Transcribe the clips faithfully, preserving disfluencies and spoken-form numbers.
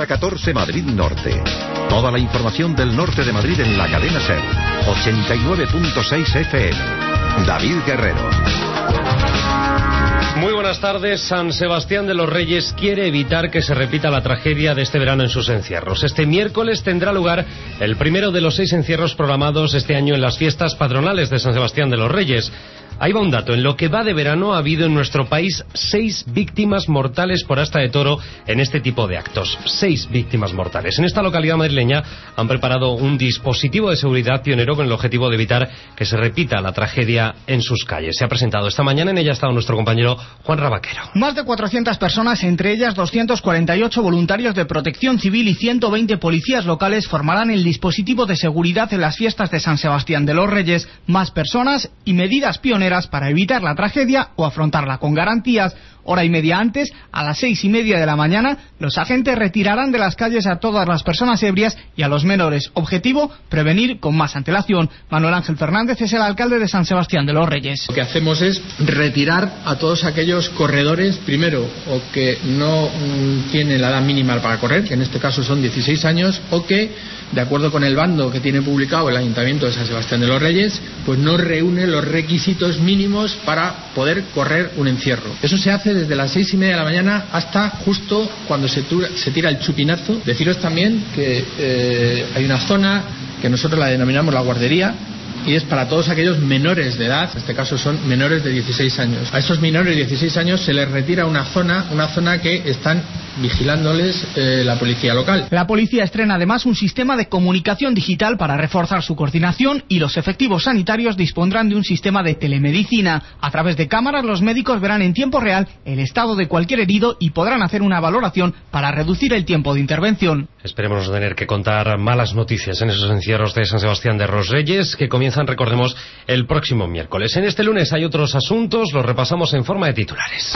catorce Madrid Norte. Toda la información del norte de Madrid en la cadena SER. ochenta y nueve punto seis F M. David Guerrero. Muy buenas tardes. San Sebastián de los Reyes quiere evitar que se repita la tragedia de este verano en sus encierros. Este miércoles tendrá lugar el primero de los seis encierros programados este año en las fiestas patronales de San Sebastián de los Reyes. Ahí va un dato. En lo que va de verano ha habido en nuestro país seis víctimas mortales por asta de toro en este tipo de actos. Seis víctimas mortales. En esta localidad madrileña han preparado un dispositivo de seguridad pionero con el objetivo de evitar que se repita la tragedia en sus calles. Se ha presentado esta mañana, en ella ha estado nuestro compañero Juan Rabaquero. Más de cuatrocientas personas, entre ellas doscientos cuarenta y ocho voluntarios de protección civil y ciento veinte policías locales formarán el dispositivo de seguridad en las fiestas de San Sebastián de los Reyes. Más personas y medidas pioneras para evitar la tragedia o afrontarla con garantías. Hora y media antes, a las seis y media de la mañana, los agentes retirarán de las calles a todas las personas ebrias y a los menores. Objetivo, prevenir con más antelación. Manuel Ángel Fernández es el alcalde de San Sebastián de los Reyes. Lo que hacemos es retirar a todos aquellos corredores, primero, o que no mm, tienen la edad mínima para correr, que en este caso son dieciséis años, o que, de acuerdo con el bando que tiene publicado el Ayuntamiento de San Sebastián de los Reyes, pues no reúne los requisitos mínimos para poder correr un encierro. Eso se hace desde las seis y media de la mañana hasta justo cuando se, tura, se tira el chupinazo. Deciros también que eh, hay una zona que nosotros la denominamos la guardería, y es para todos aquellos menores de edad, en este caso son menores de dieciséis años. A esos menores de dieciséis años se les retira una zona, una zona que están vigilándoles eh, la policía local. La policía estrena además un sistema de comunicación digital para reforzar su coordinación, y los efectivos sanitarios dispondrán de un sistema de telemedicina. A través de cámaras, los médicos verán en tiempo real el estado de cualquier herido y podrán hacer una valoración para reducir el tiempo de intervención. Esperemos no tener que contar malas noticias en esos encierros de San Sebastián de los Reyes, que comienzan, recordemos, el próximo miércoles. En este lunes hay otros asuntos, los repasamos en forma de titulares.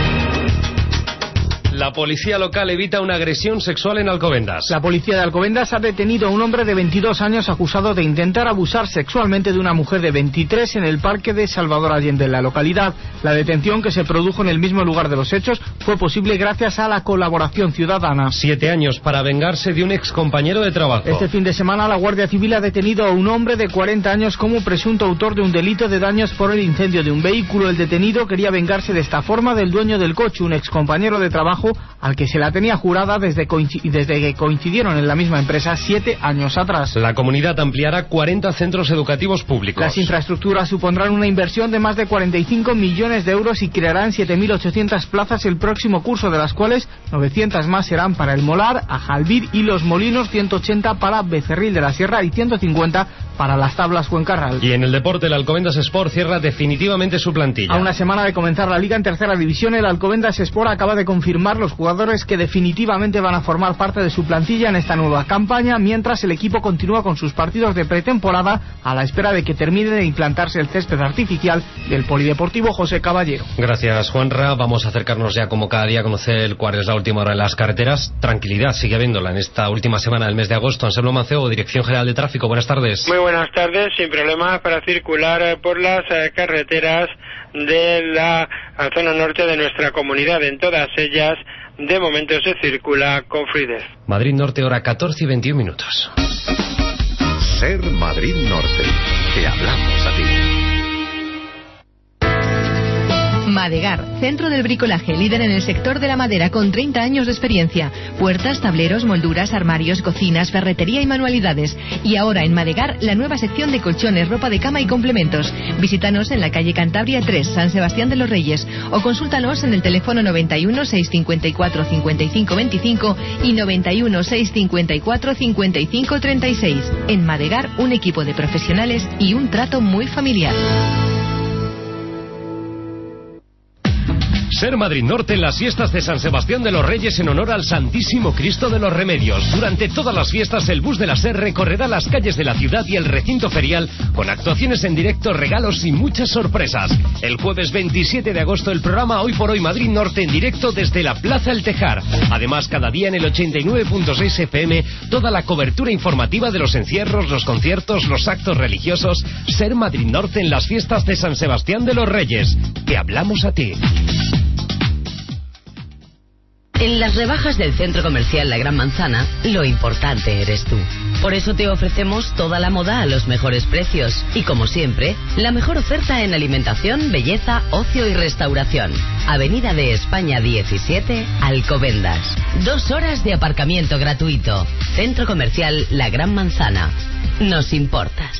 La policía local evita una agresión sexual en Alcobendas. La policía de Alcobendas ha detenido a un hombre de veintidós años acusado de intentar abusar sexualmente de una mujer de veintitrés en el parque de Salvador Allende, en la localidad. La detención, que se produjo en el mismo lugar de los hechos, fue posible gracias a la colaboración ciudadana. Siete años para vengarse de un excompañero de trabajo. Este fin de semana la Guardia Civil ha detenido a un hombre de cuarenta años como presunto autor de un delito de daños por el incendio de un vehículo. El detenido quería vengarse de esta forma del dueño del coche, un excompañero de trabajo al que se la tenía jurada desde, desde que coincidieron en la misma empresa siete años atrás. La comunidad ampliará cuarenta centros educativos públicos. Las infraestructuras supondrán una inversión de más de cuarenta y cinco millones de euros y crearán siete mil ochocientas plazas el próximo curso, de las cuales novecientas más serán para el Molar, Ajalbir y Los Molinos, ciento ochenta para Becerril de la Sierra y ciento cincuenta para Las Tablas Fuencarral. Y en el deporte, el Alcobendas Sport cierra definitivamente su plantilla. A una semana de comenzar la liga en tercera división, el Alcobendas Sport acaba de confirmar los jugadores que definitivamente van a formar parte de su plantilla en esta nueva campaña, mientras el equipo continúa con sus partidos de pretemporada a la espera de que termine de implantarse el césped artificial del Polideportivo José Caballero. Gracias, Juanra. Vamos a acercarnos ya, como cada día, a conocer cuál es la última hora en las carreteras. Tranquilidad sigue habiéndola en esta última semana del mes de agosto. Anselmo Mancebo, Dirección General de Tráfico, buenas tardes. Muy buenas tardes, sin problemas para circular por las eh, carreteras de la zona norte de nuestra comunidad. En todas ellas, de momento, se circula con fluidez. Madrid Norte, hora catorce y veintiún minutos. SER Madrid Norte. Te hablamos a ti. Madegar, centro del bricolaje, líder en el sector de la madera con treinta años de experiencia. Puertas, tableros, molduras, armarios, cocinas, ferretería y manualidades. Y ahora en Madegar, la nueva sección de colchones, ropa de cama y complementos. Visítanos en la calle Cantabria tres, San Sebastián de los Reyes, o consúltanos en el teléfono noventa y uno, seiscientos cincuenta y cuatro, cincuenta y cinco veinticinco y noventa y uno, seiscientos cincuenta y cuatro, cincuenta y cinco treinta y seis. En Madegar, un equipo de profesionales y un trato muy familiar. SER Madrid Norte en las fiestas de San Sebastián de los Reyes en honor al Santísimo Cristo de los Remedios. Durante todas las fiestas, el bus de la SER recorrerá las calles de la ciudad y el recinto ferial con actuaciones en directo, regalos y muchas sorpresas. El jueves veintisiete de agosto, el programa Hoy por Hoy Madrid Norte en directo desde la Plaza El Tejar. Además, cada día en el ochenta y nueve punto seis F M, toda la cobertura informativa de los encierros, los conciertos, los actos religiosos. SER Madrid Norte en las fiestas de San Sebastián de los Reyes. Te hablamos a ti. En las rebajas del Centro Comercial La Gran Manzana, lo importante eres tú. Por eso te ofrecemos toda la moda a los mejores precios. Y como siempre, la mejor oferta en alimentación, belleza, ocio y restauración. Avenida de España diecisiete, Alcobendas. Dos horas de aparcamiento gratuito. Centro Comercial La Gran Manzana. Nos importas.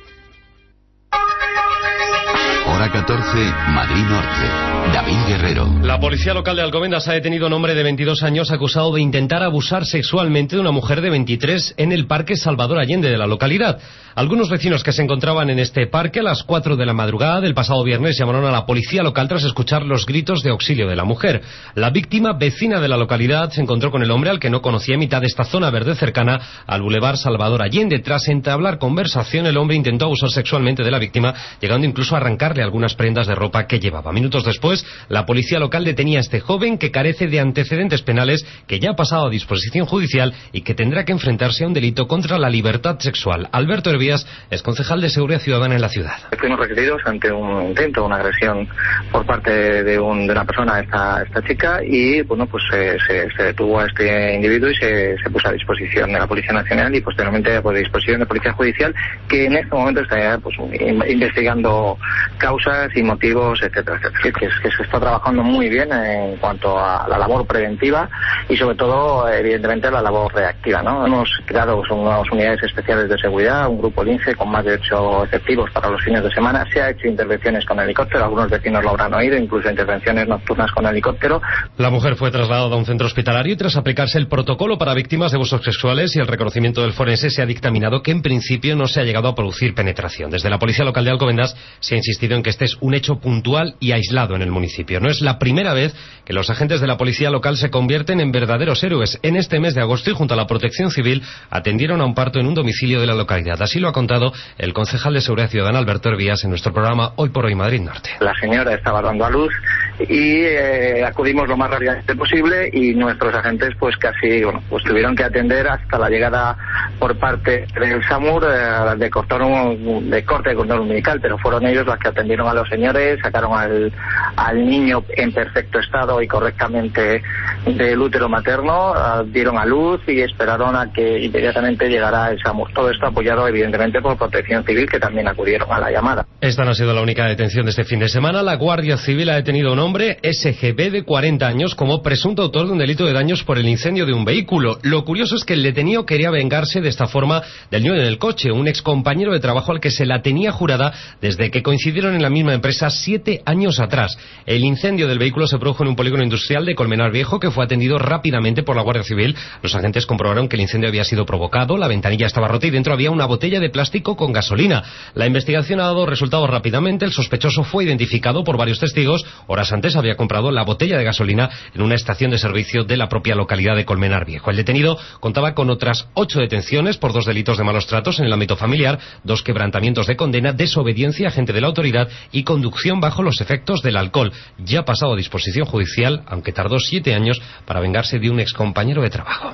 Hora catorce, Madrid Norte. David Guerrero. La policía local de Alcobendas ha detenido a un hombre de veintidós años acusado de intentar abusar sexualmente de una mujer de veintitrés en el Parque Salvador Allende de la localidad. Algunos vecinos que se encontraban en este parque a las cuatro de la madrugada del pasado viernes llamaron a la policía local tras escuchar los gritos de auxilio de la mujer. La víctima, vecina de la localidad, se encontró con el hombre al que no conocía en mitad de esta zona verde cercana al Boulevard Salvador Allende. Tras entablar conversación, el hombre intentó abusar sexualmente de la víctima, llegando incluso a arrancarle algunas prendas de ropa que llevaba. Minutos después, la policía local detenía a este joven que carece de antecedentes penales, que ya ha pasado a disposición judicial y que tendrá que enfrentarse a un delito contra la libertad sexual. Alberto Hervías es concejal de Seguridad Ciudadana en la ciudad. Fuimos requeridos ante un intento, una agresión por parte de, un, de una persona, esta, esta chica, y bueno, pues eh, se, se detuvo a este individuo y se, se puso a disposición de la Policía Nacional y posteriormente pues, a disposición de Policía Judicial, que en este momento está pues, investigando causas y motivos, etcétera, etcétera. Que, que se está trabajando muy bien en cuanto a la labor preventiva y sobre todo, evidentemente, la labor reactiva, ¿no? Hemos creado unas unidades especiales de seguridad, un grupo LINCE con más de ocho efectivos para los fines de semana. Se ha hecho intervenciones con helicóptero, algunos vecinos lo habrán oído, incluso intervenciones nocturnas con helicóptero. La mujer fue trasladada a un centro hospitalario y tras aplicarse el protocolo para víctimas de abusos sexuales y el reconocimiento del forense, se ha dictaminado que en principio no se ha llegado a producir penetración. Desde la Policía Local de Alcobendas se ha insistido en que este es un hecho puntual y aislado en el municipio. No es la primera vez que los agentes de la Policía Local se convierten en verdaderos héroes. En este mes de agosto y junto a la Protección Civil atendieron a un parto en un domicilio de la localidad. Así lo ha contado el concejal de Seguridad Ciudadana, Alberto Hervías, en nuestro programa Hoy por Hoy Madrid Norte. La señora estaba dando a luz y eh, acudimos lo más rápidamente posible y nuestros agentes pues casi, bueno, pues tuvieron que atender hasta la llegada por parte del SAMUR eh, de, cordón, de corte de cordón umbilical, pero fueron ellos los que atendieron a los señores, sacaron al, al niño en perfecto estado y correctamente del útero materno, uh, dieron a luz y esperaron a que inmediatamente llegara el SAMUR. Todo esto apoyado evidentemente por Protección Civil, que también acudieron a la llamada. Esta no ha sido la única detención de este fin de semana. La Guardia Civil ha detenido a un hombre, S G B, de cuarenta años, como presunto autor de un delito de daños por el incendio de un vehículo. Lo curioso es que el detenido quería vengarse de esta forma del niño en el coche, un ex compañero de trabajo al que se la tenía jurada desde que coincidieron en la misma empresa siete años atrás. El incendio del vehículo se produjo en un polígono industrial de Colmenar Viejo, que fue atendido rápidamente por la Guardia Civil. Los agentes comprobaron que el incendio había sido provocado, la ventanilla estaba rota y dentro había una botella de plástico con gasolina. La investigación ha dado resultados rápidamente. El sospechoso fue identificado por varios testigos. Horas antes había comprado la botella de gasolina en una estación de servicio de la propia localidad de Colmenar Viejo. El detenido contaba con otras ocho detenciones por dos delitos de malos tratos en el ámbito familiar, dos quebrantamientos de condena, desobediencia a agente de la autoridad y conducción bajo los efectos del alcohol. Ya ha pasado a disposición judicial, aunque tardó siete años para vengarse de un excompañero de trabajo.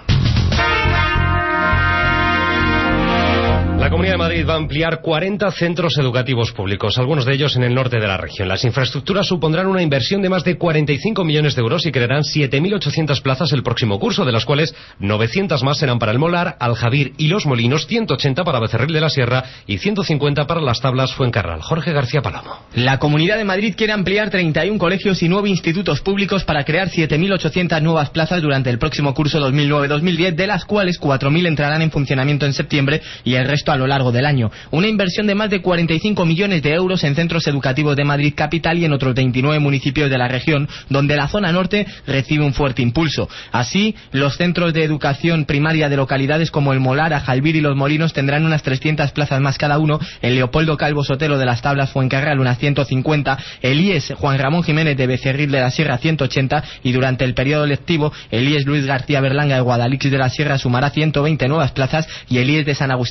La Comunidad de Madrid va a ampliar cuarenta centros educativos públicos, algunos de ellos en el norte de la región. Las infraestructuras supondrán una inversión de más de cuarenta y cinco millones de euros y crearán siete mil ochocientas plazas el próximo curso, de las cuales novecientas más serán para el Molar, Aljabir y Los Molinos, ciento ochenta para Becerril de la Sierra y ciento cincuenta para Las Tablas, Fuencarral. Jorge García Palomo. La Comunidad de Madrid quiere ampliar treinta y un colegios y nueve institutos públicos para crear siete mil ochocientas nuevas plazas durante el próximo curso dos mil nueve dos mil diez, de las cuales cuatro mil entrarán en funcionamiento en septiembre y el resto a lo largo del año. Una inversión de más de cuarenta y cinco millones de euros en centros educativos de Madrid capital y en otros veintinueve municipios de la región, donde la zona norte recibe un fuerte impulso. Así, los centros de educación primaria de localidades como el Molar, Ajalbir y Los Molinos tendrán unas trescientas plazas más cada uno, el Leopoldo Calvo Sotelo de Las Tablas, Fuencarral unas ciento cincuenta, el I E S Juan Ramón Jiménez de Becerril de la Sierra ciento ochenta y durante el periodo lectivo el I E S Luis García Berlanga de Guadalix de la Sierra sumará ciento veinte nuevas plazas y el I E S de San Agustín de Guadalix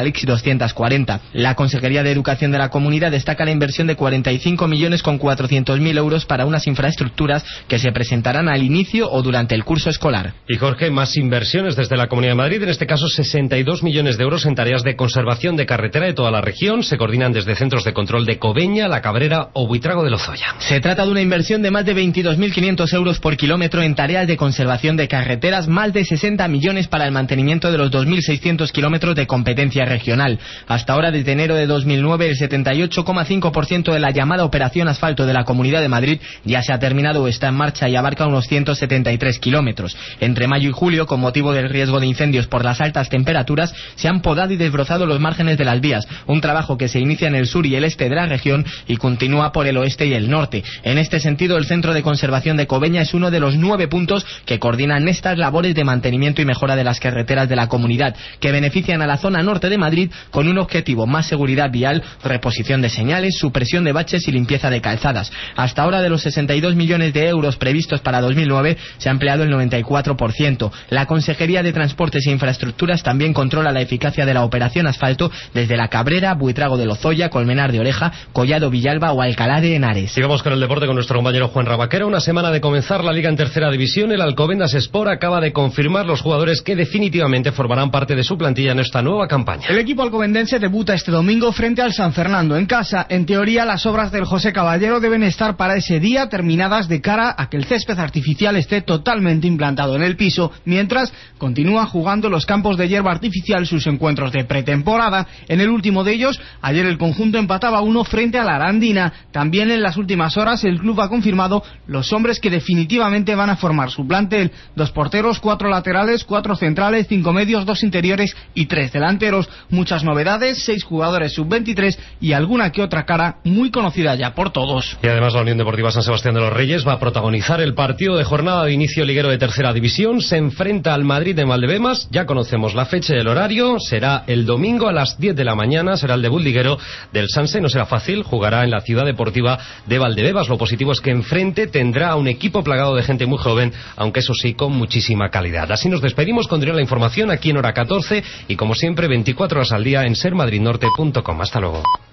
Alix doscientos cuarenta. La Consejería de Educación de la Comunidad destaca la inversión de cuarenta y cinco millones con cuatrocientos mil euros para unas infraestructuras que se presentarán al inicio o durante el curso escolar. Y Jorge, más inversiones desde la Comunidad de Madrid, en este caso sesenta y dos millones de euros en tareas de conservación de carretera de toda la región. Se coordinan desde centros de control de Cobeña, La Cabrera o Buitrago de Lozoya. Se trata de una inversión de más de veintidós mil quinientos euros por kilómetro en tareas de conservación de carreteras, más de sesenta millones para el mantenimiento de los dos mil seiscientos kilómetros de competencia regional. Hasta ahora, desde enero de dos mil nueve, el setenta y ocho coma cinco por ciento de la llamada Operación Asfalto de la Comunidad de Madrid ya se ha terminado o está en marcha y abarca unos ciento setenta y tres kilómetros. Entre mayo y julio, con motivo del riesgo de incendios por las altas temperaturas, se han podado y desbrozado los márgenes de las vías, un trabajo que se inicia en el sur y el este de la región y continúa por el oeste y el norte. En este sentido, el Centro de Conservación de Cobeña es uno de los nueve puntos que coordinan estas labores de mantenimiento y mejora de las carreteras de la comunidad, que benefician a la zona norte de Madrid con un objetivo: más seguridad vial, reposición de señales, supresión de baches y limpieza de calzadas. Hasta ahora, de los sesenta y dos millones de euros previstos para dos mil nueve, se ha empleado el noventa y cuatro por ciento. La Consejería de Transportes e Infraestructuras también controla la eficacia de la Operación Asfalto desde La Cabrera, Buitrago de Lozoya, Colmenar de Oreja, Collado Villalba o Alcalá de Henares. Sigamos con el deporte con nuestro compañero Juan Rabaquera. Una semana de comenzar la Liga en tercera división, el Alcobendas Sport acaba de confirmar los jugadores que definitivamente formarán parte de su plantilla en esta nueva campaña. El equipo alcobendense debuta este domingo frente al San Fernando en casa. En teoría, las obras del José Caballero deben estar para ese día terminadas de cara a que el césped artificial esté totalmente implantado en el piso, mientras continúa jugando los campos de hierba artificial sus encuentros de pretemporada. En el último de ellos, ayer el conjunto empataba uno frente a la Arandina. También en las últimas horas el club ha confirmado los hombres que definitivamente van a formar su plantel: dos porteros, cuatro laterales, cuatro centrales, cinco medios, dos interiores y tres delanteros. Muchas novedades, seis jugadores sub veintitrés y alguna que otra cara muy conocida ya por todos. Y además la Unión Deportiva San Sebastián de los Reyes va a protagonizar el partido de jornada de inicio liguero de tercera división. Se enfrenta al Madrid en Valdebemas. Ya conocemos la fecha y el horario. Será el domingo a las diez de la mañana. Será el debut liguero del Sanse. No será fácil. Jugará en la ciudad deportiva de Valdebebas. Lo positivo es que enfrente tendrá a un equipo plagado de gente muy joven, aunque eso sí, con muchísima calidad. Así nos despedimos. Continúa la información aquí en Hora catorce y como siempre veinticuatro horas al día en ser madrid norte punto com. Hasta luego.